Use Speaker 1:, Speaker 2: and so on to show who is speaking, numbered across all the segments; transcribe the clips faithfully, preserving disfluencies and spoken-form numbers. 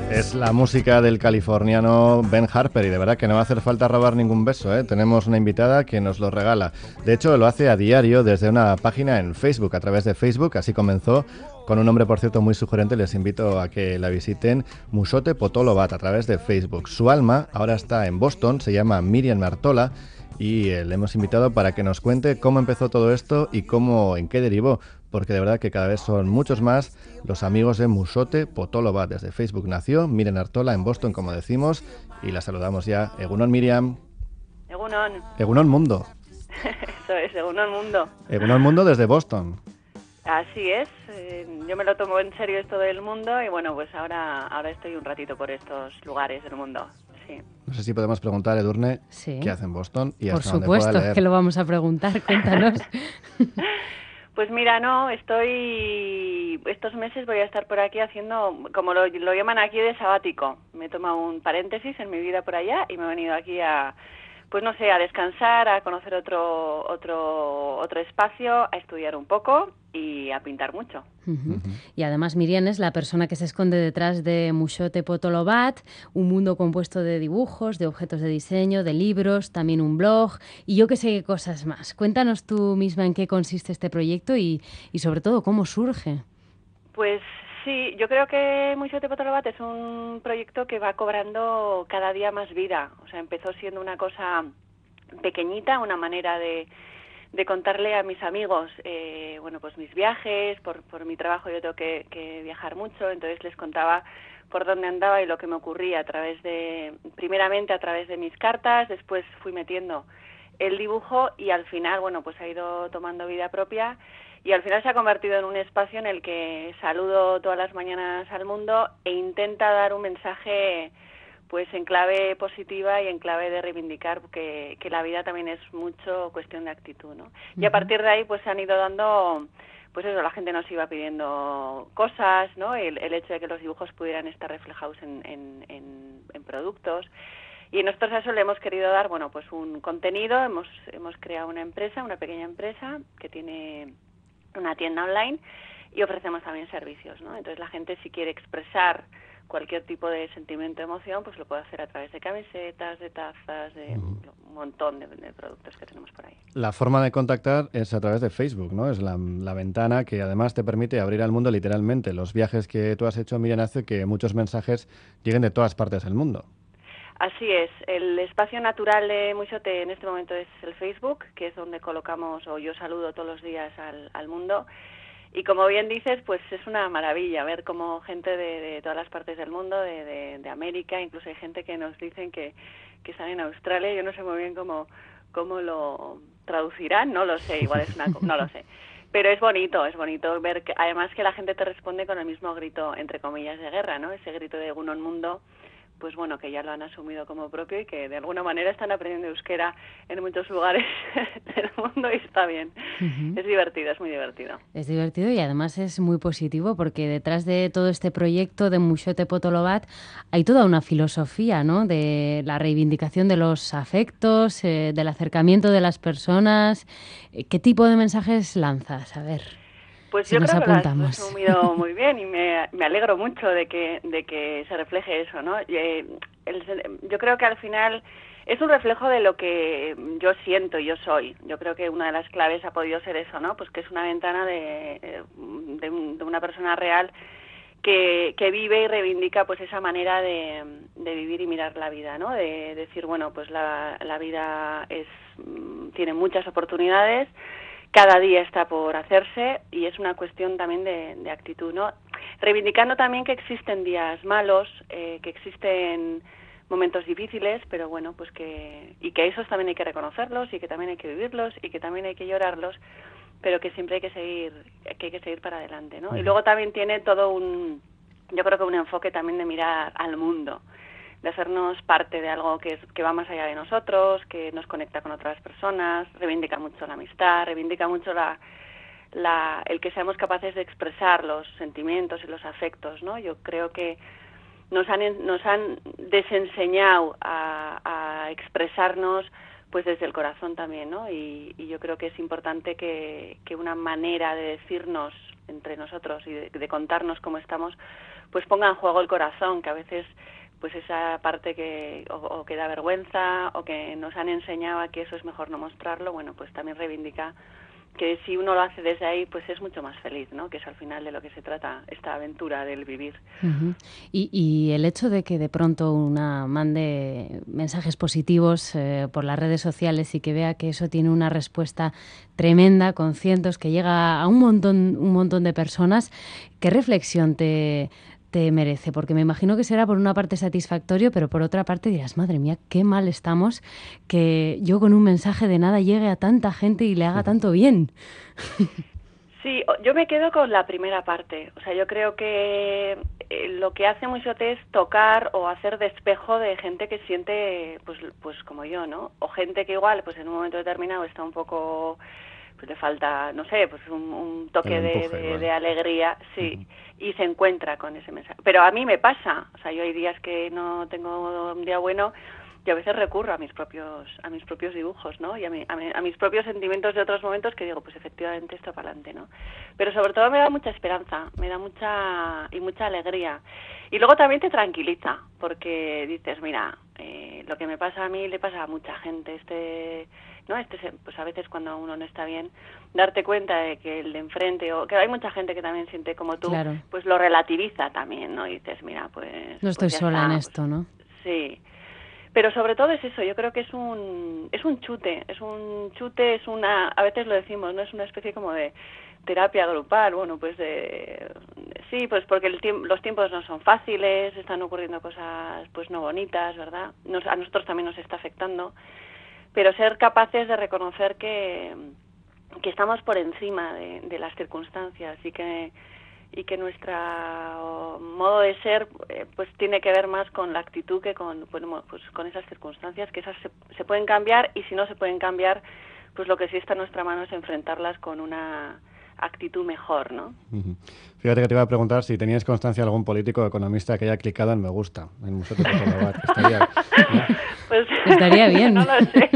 Speaker 1: Es la música del californiano Ben Harper y de verdad que no va a hacer falta robar ningún beso, ¿eh? Tenemos una invitada que nos lo regala. De hecho, lo hace a diario desde una página en Facebook, a través de Facebook. Así comenzó, con un nombre, por cierto, muy sugerente. Les invito a que la visiten, Muxote Potolo-Bat, a través de Facebook. Su alma ahora está en Boston, se llama Miriam Artola, y eh, le hemos invitado para que nos cuente cómo empezó todo esto y cómo, en qué derivó, porque de verdad que cada vez son muchos más los amigos de Muxote Potolo-Bat. Desde Facebook nació Miriam Artola en Boston, como decimos, y la saludamos ya. Egunon, Miriam.
Speaker 2: Egunon.
Speaker 1: Egunon Mundo.
Speaker 2: Eso es, Egunon Mundo.
Speaker 1: Egunon Mundo desde Boston.
Speaker 2: Así es, eh, yo me lo tomo en serio esto del mundo y bueno, pues ahora, ahora estoy un ratito por estos lugares del mundo. Sí.
Speaker 1: No sé si podemos preguntar, Edurne,
Speaker 3: sí.
Speaker 1: ¿qué hace en Boston? Y
Speaker 3: por
Speaker 1: hasta
Speaker 3: supuesto
Speaker 1: dónde pueda leer.
Speaker 3: que lo vamos a preguntar, cuéntanos.
Speaker 2: Pues mira, no, estoy, estos meses voy a estar por aquí haciendo, como lo, lo llaman aquí, de sabático. Me he tomado un paréntesis en mi vida por allá y me he venido aquí a, pues no sé, a descansar, a conocer otro, otro, otro espacio, a estudiar un poco y a pintar mucho.
Speaker 3: Uh-huh. Uh-huh. Y además Miriam es la persona que se esconde detrás de Muxote Potolo-Bat, un mundo compuesto de dibujos, de objetos de diseño, de libros, también un blog y yo que sé qué cosas más. Cuéntanos tú misma en qué consiste este proyecto y, y sobre todo cómo surge.
Speaker 2: Pues sí, yo creo que Muxote Potolo-Bat es un proyecto que va cobrando cada día más vida. O sea, empezó siendo una cosa pequeñita, una manera de de contarle a mis amigos, eh, bueno, pues mis viajes, por, por mi trabajo yo tengo que, que viajar mucho, entonces les contaba por dónde andaba y lo que me ocurría a través de, primeramente a través de mis cartas, después fui metiendo el dibujo y al final, bueno, pues ha ido tomando vida propia y al final se ha convertido en un espacio en el que saludo todas las mañanas al mundo e intenta dar un mensaje pues en clave positiva y en clave de reivindicar que, que la vida también es mucho cuestión de actitud, ¿no? Uh-huh. Y a partir de ahí pues se han ido dando, pues eso, la gente nos iba pidiendo cosas, ¿no? El, el hecho de que los dibujos pudieran estar reflejados en, en, en, en productos. Y nosotros a eso le hemos querido dar, bueno, pues un contenido, hemos, hemos creado una empresa, una pequeña empresa que tiene una tienda online y ofrecemos también servicios, ¿no? Entonces la gente si quiere expresar cualquier tipo de sentimiento o emoción, pues lo puede hacer a través de camisetas, de tazas, de uh-huh. un montón de, de productos que tenemos por ahí.
Speaker 1: La forma de contactar es a través de Facebook, ¿no? Es la, la ventana que además te permite abrir al mundo literalmente. Los viajes que tú has hecho, Miriam, hace que muchos mensajes lleguen de todas partes del mundo.
Speaker 2: Así es. El espacio natural de Muxote en este momento es el Facebook, que es donde colocamos, o yo saludo todos los días al, al mundo. Y como bien dices, pues es una maravilla ver cómo gente de, de todas las partes del mundo, de, de, de América, incluso hay gente que nos dicen que, que están en Australia. Yo no sé muy bien cómo, cómo lo traducirán, no lo sé, igual es una... no lo sé. Pero es bonito, es bonito ver que además que la gente te responde con el mismo grito, entre comillas, de guerra, ¿no? Ese grito de Egunon Mundo, pues bueno, que ya lo han asumido como propio y que de alguna manera están aprendiendo euskera en muchos lugares del mundo y está bien. Uh-huh. Es divertido, es muy divertido.
Speaker 3: Es divertido y además es muy positivo porque detrás de todo este proyecto de Muxote Potolo-Bat hay toda una filosofía, ¿no? De la reivindicación de los afectos, eh, del acercamiento de las personas. ¿Qué tipo de mensajes lanzas? A ver.
Speaker 2: Pues
Speaker 3: si
Speaker 2: yo
Speaker 3: nos
Speaker 2: creo
Speaker 3: apuntamos.
Speaker 2: que lo has resumido muy bien y me, me alegro mucho de que de que se refleje eso, ¿no? Y, eh, el, yo creo que al final es un reflejo de lo que yo siento, yo soy. Yo creo que una de las claves ha podido ser eso, ¿no? Pues que es una ventana de, de, de una persona real que, que vive y reivindica pues esa manera de, de vivir y mirar la vida, ¿no? De decir, bueno, pues la, la vida es tiene muchas oportunidades, cada día está por hacerse y es una cuestión también de, de actitud, ¿no? Reivindicando también que existen días malos, eh, que existen momentos difíciles, pero bueno, pues que y que esos también hay que reconocerlos y que también hay que vivirlos y que también hay que llorarlos, pero que siempre hay que seguir, que hay que seguir para adelante, ¿no? Y luego también tiene todo un, yo creo que un enfoque también de mirar al mundo, de hacernos parte de algo que, es, que va más allá de nosotros, que nos conecta con otras personas, reivindica mucho la amistad, reivindica mucho la, la, el que seamos capaces de expresar los sentimientos y los afectos, ¿no? Yo creo que nos han, nos han desenseñado a, a expresarnos pues desde el corazón también, ¿no? Y, y yo creo que es importante que, que una manera de decirnos entre nosotros y de, de contarnos cómo estamos, pues ponga en juego el corazón, que a veces pues esa parte que o, o que da vergüenza o que nos han enseñado a que eso es mejor no mostrarlo, bueno, pues también reivindica que si uno lo hace desde ahí, pues es mucho más feliz, ¿no? Que es al final de lo que se trata esta aventura del vivir.
Speaker 3: Uh-huh. y, y el hecho de que de pronto una mande mensajes positivos eh, por las redes sociales y que vea que eso tiene una respuesta tremenda, con cientos, que llega a un montón, un montón de personas, ¿qué reflexión te... te merece? Porque me imagino que será por una parte satisfactorio, pero por otra parte dirás, madre mía, qué mal estamos que yo con un mensaje de nada llegue a tanta gente y le haga tanto bien.
Speaker 2: Sí, yo me quedo con la primera parte. O sea, yo creo que lo que hace Mushote es tocar o hacer de espejo de gente que siente, pues, pues como yo, ¿no? O gente que igual, pues en un momento determinado está un poco... pues le falta, no sé, pues un, un toque empuje, de, de, de alegría, sí, uh-huh. y se encuentra con ese mensaje. Pero a mí me pasa, o sea, yo hay días que no tengo un día bueno y a veces recurro a mis propios a mis propios dibujos, ¿no? Y a, mi, a, mi, a mis propios sentimientos de otros momentos que digo, pues efectivamente esto para adelante, ¿no? Pero sobre todo me da mucha esperanza, me da mucha y mucha alegría. Y luego también te tranquiliza, porque dices, mira, eh, lo que me pasa a mí le pasa a mucha gente, este... ¿no? Este, pues a veces cuando uno no está bien, darte cuenta de que el de enfrente, o que hay mucha gente que también siente como tú, claro. pues lo relativiza también, ¿no? Y dices, mira, pues...
Speaker 3: No estoy
Speaker 2: pues
Speaker 3: sola
Speaker 2: está,
Speaker 3: en esto,
Speaker 2: pues,
Speaker 3: ¿no?
Speaker 2: Sí. Pero sobre todo es eso, yo creo que es un es un chute, es un chute, es una, a veces lo decimos, ¿no? Es una especie como de terapia grupal, bueno, pues de... Sí, pues porque el tiemp- los tiempos no son fáciles, están ocurriendo cosas, pues no bonitas, ¿verdad? Nos, a nosotros también nos está afectando. Pero ser capaces de reconocer que, que estamos por encima de, de las circunstancias y que y que nuestro modo de ser eh, pues tiene que ver más con la actitud que con bueno, pues con esas circunstancias, que esas se, se pueden cambiar, y si no se pueden cambiar, pues lo que sí está en nuestra mano es enfrentarlas con una actitud mejor, ¿no?
Speaker 4: Uh-huh. Fíjate que te iba a preguntar si tenías constancia de algún político o economista que haya clicado en me gusta en Mushote Potolobat. Estaría, ¿no?
Speaker 3: Pues estaría bien.
Speaker 2: No lo sé.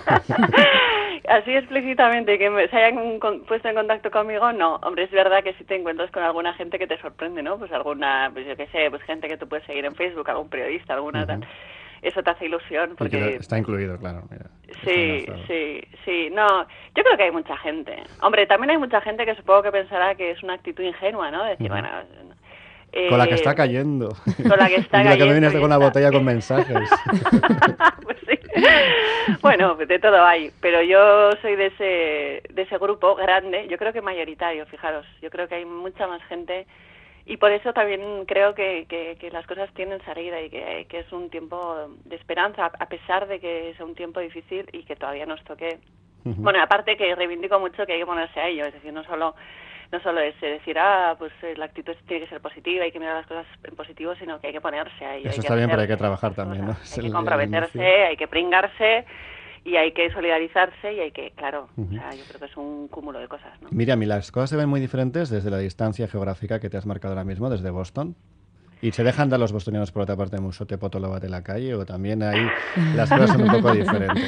Speaker 2: Así explícitamente que me, se hayan con, puesto en contacto conmigo, no. Hombre, es verdad que si te encuentras con alguna gente que te sorprende, ¿no? Pues alguna, pues yo qué sé, pues gente que tú puedes seguir en Facebook, algún periodista, alguna uh-huh. tal. Eso te hace ilusión porque...
Speaker 4: Y que está incluido, claro. Mira,
Speaker 2: sí, sí, sí. No, yo creo que hay mucha gente. Hombre, también hay mucha gente que supongo que pensará que es una actitud ingenua, ¿no? Decir, uh-huh. bueno...
Speaker 4: Eh, con la que está cayendo.
Speaker 2: Con la que está
Speaker 4: y
Speaker 2: cayendo.
Speaker 4: La que me vienes con la botella con mensajes.
Speaker 2: Pues sí. Bueno, de todo hay. Pero yo soy de ese, de ese grupo grande, yo creo que mayoritario, fijaros. Yo creo que hay mucha más gente... Y por eso también creo que, que, que las cosas tienen salida y que, que es un tiempo de esperanza, a pesar de que sea un tiempo difícil y que todavía nos toque. Uh-huh. Bueno, aparte que reivindico mucho que hay que ponerse a ello, es decir, no solo no solo es decir, ah, pues la actitud tiene que ser positiva, hay que mirar las cosas en positivo, sino que hay que ponerse a ello.
Speaker 4: Eso
Speaker 2: hay
Speaker 4: está
Speaker 2: que
Speaker 4: bien, pero hay que trabajar también, ¿no?
Speaker 2: Hay que comprometerse, hay que pringarse... Y hay que solidarizarse y hay que, claro, uh-huh. o sea, yo creo que es un cúmulo de cosas, ¿no?
Speaker 4: Miriam, ¿y las cosas se ven muy diferentes desde la distancia geográfica que te has marcado ahora mismo, desde Boston? ¿Y se dejan dar los bostonianos por otra parte de Mushote Potolobat en la calle o también ahí las cosas son un poco diferentes?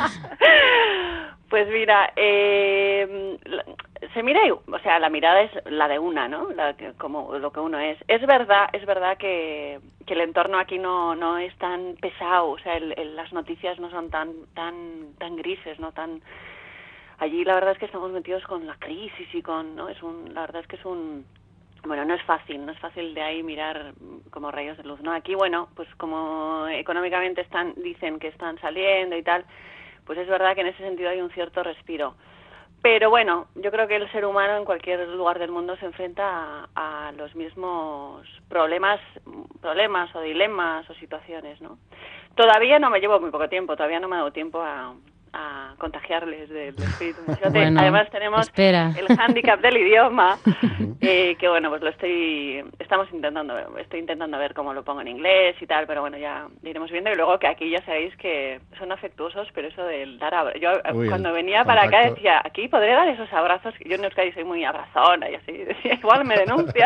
Speaker 2: Pues mira, eh, se mira, o sea, la mirada es la de una, ¿no? La que, como lo que uno es. Es verdad, es verdad que, que el entorno aquí no no es tan pesado, o sea, el, el, las noticias no son tan tan tan grises, no tan. Allí la verdad es que estamos metidos con la crisis y con, ¿no? Es un, la verdad es que es un. Bueno, no es fácil, no es fácil de ahí mirar como rayos de luz, ¿no? Aquí, bueno, pues como económicamente están, dicen que están saliendo y tal. Pues es verdad que en ese sentido hay un cierto respiro. Pero bueno, yo creo que el ser humano en cualquier lugar del mundo se enfrenta a, a los mismos problemas, problemas o dilemas o situaciones, ¿no? Todavía no me llevo muy poco tiempo, todavía no me ha dado tiempo a, a contagiarles del espíritu Mushote.
Speaker 3: Bueno,
Speaker 2: además tenemos
Speaker 3: espera.
Speaker 2: el hándicap del idioma, eh, que bueno, pues lo estoy, estamos intentando, estoy intentando ver cómo lo pongo en inglés y tal, pero bueno, ya iremos viendo. Y luego que aquí ya sabéis que son afectuosos, pero eso del dar abrazos, yo Uy, cuando venía para acá decía, aquí podré dar esos abrazos, yo en Euskadi soy muy abrazona y así, decía, igual me denuncian.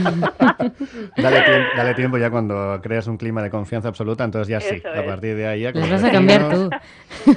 Speaker 4: dale, tiempo, dale tiempo ya cuando creas un clima de confianza absoluta, entonces ya sí,
Speaker 2: eso
Speaker 4: a
Speaker 2: es.
Speaker 4: partir de ahí ya
Speaker 3: les vas a cambiar tú.
Speaker 4: Con los vecinos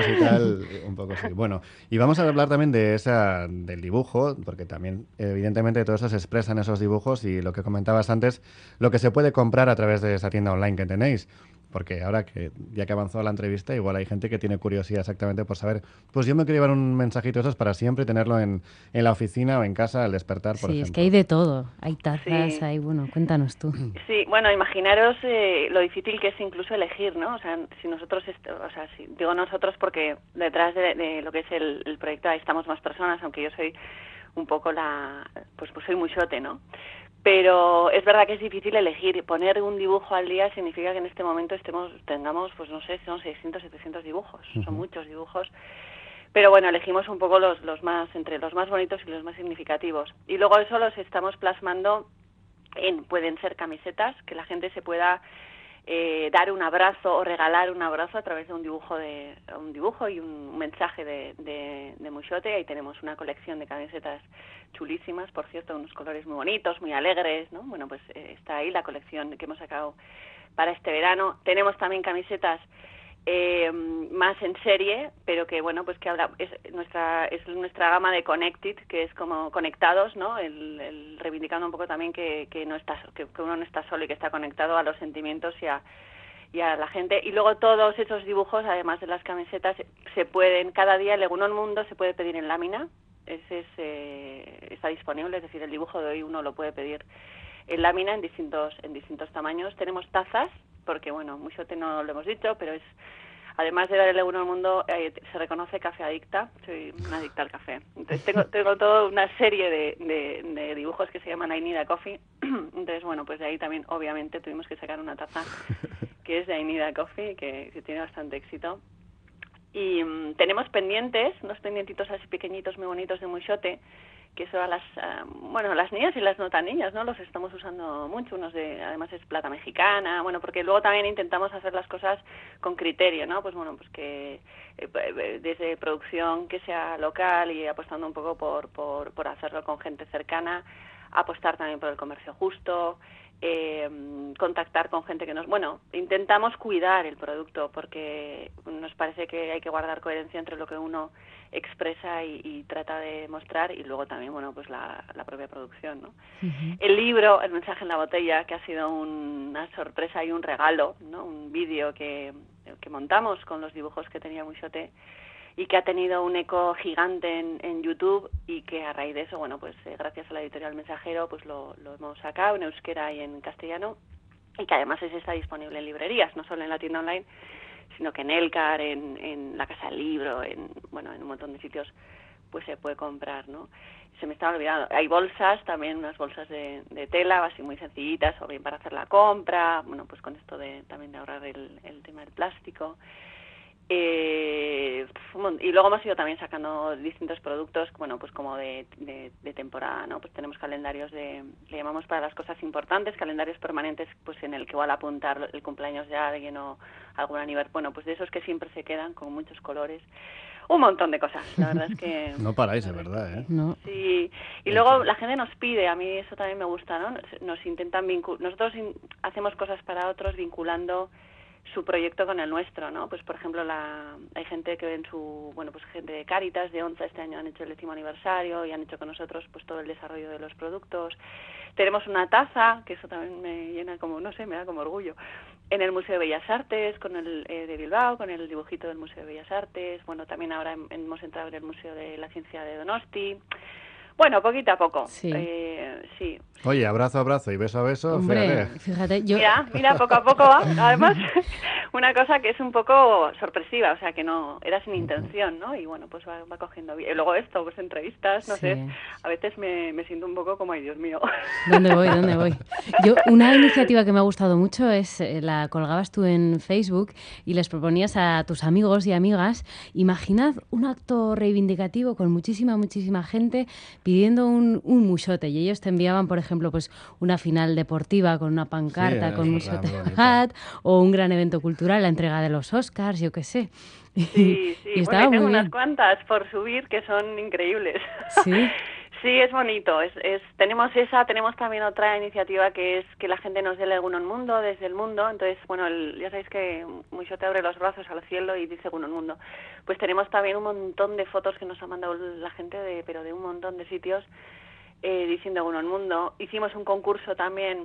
Speaker 4: años y tal, un poco sí. Bueno, y vamos a hablar también de esa, del dibujo, porque también, evidentemente, todo eso se expresa en esos dibujos y lo que comentabas antes, lo que se puede comprar a través de esa tienda online que tenéis. Porque ahora que ya que avanzó la entrevista, igual hay gente que tiene curiosidad exactamente por saber, pues yo me quiero llevar un mensajito de esos para siempre tenerlo en, en la oficina o en casa al despertar, por
Speaker 3: sí,
Speaker 4: ejemplo.
Speaker 3: Es que hay de todo. Hay tazas,
Speaker 2: Sí.
Speaker 3: hay, bueno, cuéntanos tú.
Speaker 2: Sí, bueno, imaginaros eh, lo difícil que es incluso elegir, ¿no? O sea, si nosotros, est- o sea, si, digo nosotros porque detrás de, de lo que es el, el proyecto ahí estamos más personas, aunque yo soy un poco la, pues, pues soy muy shote, ¿no? Pero es verdad que es difícil elegir. Poner un dibujo al día significa que en este momento estemos, tengamos, pues no sé, son seiscientos, setecientos dibujos, uh-huh. Son muchos dibujos. Pero bueno, elegimos un poco los, los más, entre los más bonitos y los más significativos. Y luego eso los estamos plasmando en, pueden ser camisetas, que la gente se pueda eh, dar un abrazo o regalar un abrazo a través de un dibujo de un dibujo y un mensaje de, de, de Mushote. Ahí tenemos una colección de camisetas chulísimas, por cierto, unos colores muy bonitos, muy alegres, ¿no? Bueno, pues eh, está ahí la colección que hemos sacado para este verano. Tenemos también camisetas eh, más en serie, pero que bueno, pues que habla, es nuestra es nuestra gama de Connected, que es como conectados, ¿no? El, el reivindicando un poco también que, que no está que, que uno no está solo y que está conectado a los sentimientos y a y a la gente. Y luego todos esos dibujos, además de las camisetas, se pueden cada día el Egunon Mundo se puede pedir en lámina. Ese es, eh, está disponible, es decir, el dibujo de hoy uno lo puede pedir en lámina en distintos en distintos tamaños. Tenemos tazas, porque bueno, Mushote no lo hemos dicho, pero es además de dar el euro al mundo, eh, se reconoce café adicta. Soy una adicta al café. Entonces tengo tengo toda una serie de, de, de dibujos que se llaman I Need a Coffee. Entonces bueno, pues de ahí también obviamente tuvimos que sacar una taza que es de I Need a Coffee, que, que tiene bastante éxito. Y um, tenemos pendientes, unos pendientitos así pequeñitos muy bonitos de Mushote, que son a las, uh, bueno, las niñas y las no tan niñas, ¿no? Los estamos usando mucho, unos de, además es plata mexicana, bueno, porque luego también intentamos hacer las cosas con criterio, ¿no? Pues bueno, pues que eh, desde producción que sea local y apostando un poco por, por, por hacerlo con gente cercana, apostar también por el comercio justo, eh, contactar con gente que nos... Bueno, intentamos cuidar el producto porque nos parece que hay que guardar coherencia entre lo que uno expresa y, y trata de mostrar y luego también, bueno, pues la, la propia producción, ¿no? Uh-huh. El libro, El mensaje en la botella, que ha sido un, una sorpresa y un regalo, ¿no? Un vídeo que, que montamos con los dibujos que tenía Mushote y que ha tenido un eco gigante en, en YouTube y que a raíz de eso, bueno, pues eh, gracias a la editorial Mensajero, pues lo, lo hemos sacado en euskera y en castellano y que además ese está disponible en librerías, no solo en la tienda online, sino que en Elcar, en, en la Casa del Libro, en, bueno, en un montón de sitios, pues se puede comprar, ¿no? Se me estaba olvidando. Hay bolsas, también unas bolsas de, de tela, así muy sencillitas, o bien para hacer la compra, bueno, pues con esto de también de ahorrar el, el tema del plástico. Eh, y luego hemos ido también sacando distintos productos, bueno, pues como de, de, de temporada, ¿no? Pues tenemos calendarios de, le llamamos para las cosas importantes, calendarios permanentes, pues en el que igual apuntar el cumpleaños de alguien o algún aniversario, bueno, pues de esos que siempre se quedan con muchos colores. Un montón de cosas, la verdad es que...
Speaker 4: No paráis, de verdad, ¿eh?
Speaker 3: No.
Speaker 2: Sí, y luego la gente nos pide, a mí eso también me gusta, ¿no? Nos, nos intentan vincular, nosotros in, hacemos cosas para otros vinculando su proyecto con el nuestro, ¿no? Pues por ejemplo, la hay gente que en su, bueno, pues gente de Cáritas, de ONCE, este año han hecho el décimo aniversario y han hecho con nosotros pues todo el desarrollo de los productos. Tenemos una taza, que eso también me llena como, no sé, me da como orgullo, en el Museo de Bellas Artes, con el eh, de Bilbao, con el dibujito del Museo de Bellas Artes. Bueno, también ahora hemos entrado en el Museo de la Ciencia de Donosti. Bueno, poquito a poco.
Speaker 3: Sí.
Speaker 2: Eh, sí.
Speaker 4: Oye, abrazo, abrazo y beso a beso.
Speaker 3: Hombre,
Speaker 4: fíjate.
Speaker 3: fíjate, yo...
Speaker 2: Mira, mira, poco a poco va. Además, una cosa que es un poco sorpresiva, o sea, que no era sin intención, ¿no? Y bueno, pues va, va cogiendo bien. Y luego esto, pues entrevistas, no
Speaker 3: sí.
Speaker 2: sé, a veces me, me siento un poco como, ay, Dios mío.
Speaker 3: ¿Dónde voy? ¿Dónde voy? Yo, una iniciativa que me ha gustado mucho es, eh, la colgabas tú en Facebook y les proponías a tus amigos y amigas, imaginad un acto reivindicativo con muchísima, muchísima gente pidiendo un, un Mushote y ellos te enviaban, por ejemplo, pues una final deportiva con una pancarta, sí, con Mushote Hat, o un gran evento cultural, la entrega de los Oscars, yo qué sé.
Speaker 2: Sí, sí,
Speaker 3: y
Speaker 2: bueno, y tengo
Speaker 3: muy
Speaker 2: unas
Speaker 3: bien.
Speaker 2: cuantas por subir que son increíbles.
Speaker 3: Sí.
Speaker 2: Sí, es bonito. Es, es, tenemos esa, tenemos también otra iniciativa que es que la gente nos dé el Egunon Mundo desde el mundo. Entonces, bueno, el, ya sabéis que Mucho te abre los brazos al cielo y dice Egunon Mundo. Pues tenemos también un montón de fotos que nos ha mandado la gente, de, pero de un montón de sitios eh, diciendo Egunon Mundo. Hicimos un concurso también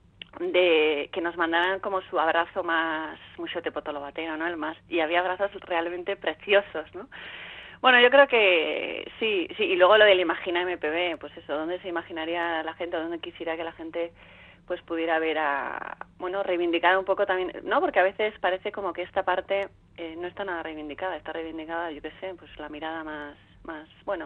Speaker 2: de que nos mandaran como su abrazo más Mucho te potolobatero, ¿no? El más, y había abrazos realmente preciosos, ¿no? Bueno, yo creo que sí, sí, y luego lo del Imagina M P B, pues eso, ¿dónde se imaginaría la gente, o dónde quisiera que la gente pues pudiera ver a, bueno, reivindicar un poco también, no, porque a veces parece como que esta parte eh, no está nada reivindicada, está reivindicada, yo qué sé, pues la mirada más, más, bueno,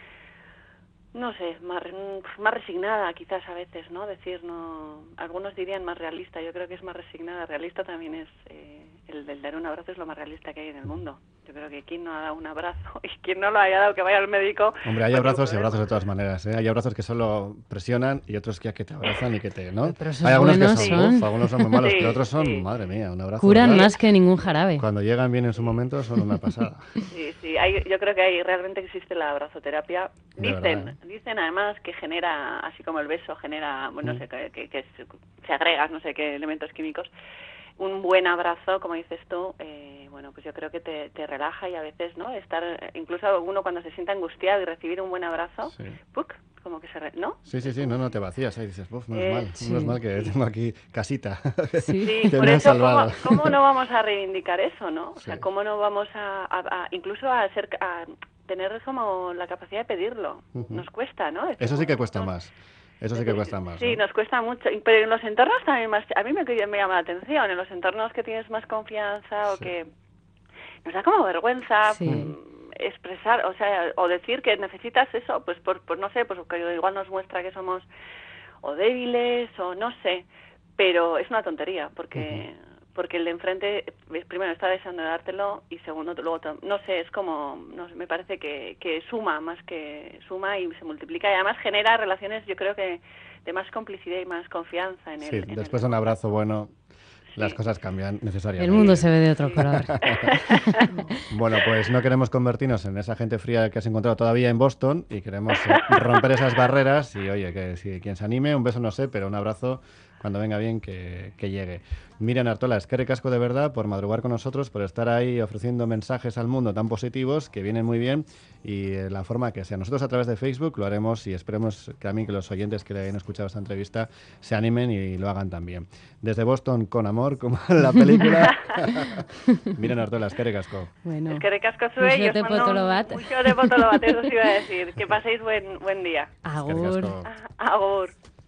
Speaker 2: no sé, más, más resignada quizás a veces, ¿no? Decir, no, algunos dirían más realista, yo creo que es más resignada, realista también es, eh, el del dar un abrazo es lo más realista que hay en el mundo. Yo creo que quien no ha dado un abrazo y quien no lo haya dado, que vaya al médico.
Speaker 4: Hombre, hay abrazos y abrazos de todas maneras, ¿eh? Hay abrazos que solo presionan y otros que, que te abrazan y que te, ¿no?
Speaker 3: Pero esos
Speaker 4: hay algunos que son,
Speaker 3: son.
Speaker 4: uf, algunos son muy malos,
Speaker 2: Sí,
Speaker 4: pero otros son,
Speaker 2: sí.
Speaker 4: madre mía, un abrazo.
Speaker 3: Curan
Speaker 4: ¿verdad?
Speaker 3: más que ningún jarabe.
Speaker 4: Cuando llegan bien en su momento son una pasada.
Speaker 2: Sí, sí, hay, yo creo que hay, realmente existe la abrazoterapia. Dicen,
Speaker 4: verdad, ¿eh?
Speaker 2: dicen además que genera, así como el beso genera, bueno, no sé, que, que, que se, se agregas, no sé qué elementos químicos. Un buen abrazo, como dices tú, eh, bueno, pues yo creo que te, te relaja y a veces, ¿no? Estar, incluso uno cuando se sienta angustiado y recibir un buen abrazo,
Speaker 4: Sí.
Speaker 2: ¡puc! Como que se, re, ¿no?
Speaker 4: Sí, sí, sí, no, no te vacías, ahí dices, uf, menos
Speaker 2: Eh,
Speaker 4: mal,
Speaker 3: sí.
Speaker 4: menos mal que tengo aquí casita,
Speaker 3: Sí.
Speaker 2: Sí,
Speaker 4: que
Speaker 2: por
Speaker 4: me han
Speaker 2: eso, ¿cómo,
Speaker 4: salvado.
Speaker 2: ¿cómo no vamos a reivindicar eso, no? O sea,
Speaker 4: Sí.
Speaker 2: ¿cómo no vamos a, a, a incluso a, ser, a tener como la capacidad de pedirlo?
Speaker 4: Ujú.
Speaker 2: Nos cuesta, ¿no? Decir,
Speaker 4: Eso sí que
Speaker 2: bueno,
Speaker 4: cuesta
Speaker 2: nosotros-
Speaker 4: más, eso sí que cuesta más.
Speaker 2: Sí,
Speaker 4: ¿no?
Speaker 2: nos cuesta mucho, y- pero en los entornos también más, a mí me, me llama la atención, en los entornos que tienes más confianza o
Speaker 4: Sí.
Speaker 2: que nos da como vergüenza
Speaker 3: Sí.
Speaker 2: mm, expresar, o sea, o decir que necesitas eso, pues por, por no sé, pues porque igual nos muestra que somos o débiles o no sé, pero es una tontería, porque porque el de enfrente eh, primero está deseando dártelo y segundo luego te- no sé, es como no sé, me parece que, que suma más que suma y se multiplica y además genera relaciones, yo creo que de más complicidad y más confianza en
Speaker 4: Sí,
Speaker 2: el en
Speaker 4: después de
Speaker 2: el,
Speaker 4: un abrazo bueno, las
Speaker 2: Sí.
Speaker 4: cosas cambian
Speaker 3: El
Speaker 4: necesariamente.
Speaker 3: mundo se ve de otro color.
Speaker 4: Bueno, pues no queremos convertirnos en esa gente fría que has encontrado todavía en Boston y queremos eh, romper esas barreras y oye, que si quien se anime, un beso no sé, pero un abrazo cuando venga bien que, que llegue. Miriam Artola, es que recasco de verdad por madrugar con nosotros, por estar ahí ofreciendo mensajes al mundo tan positivos que vienen muy bien y eh, la forma que sea. Nosotros a través de Facebook lo haremos y esperemos que a mí, que los oyentes que hayan escuchado esta entrevista se animen y lo hagan también. Desde Boston con amor, como en la película. Miriam Artola, es que recasco.
Speaker 3: Bueno,
Speaker 2: Es que recasco sube y os
Speaker 3: Mucho te
Speaker 2: mando un-
Speaker 3: potolobat.
Speaker 2: mucho de potolobat, eso os iba a decir. Que paséis buen, buen día.
Speaker 3: agur.
Speaker 4: Eskerrik asko.
Speaker 2: Agur.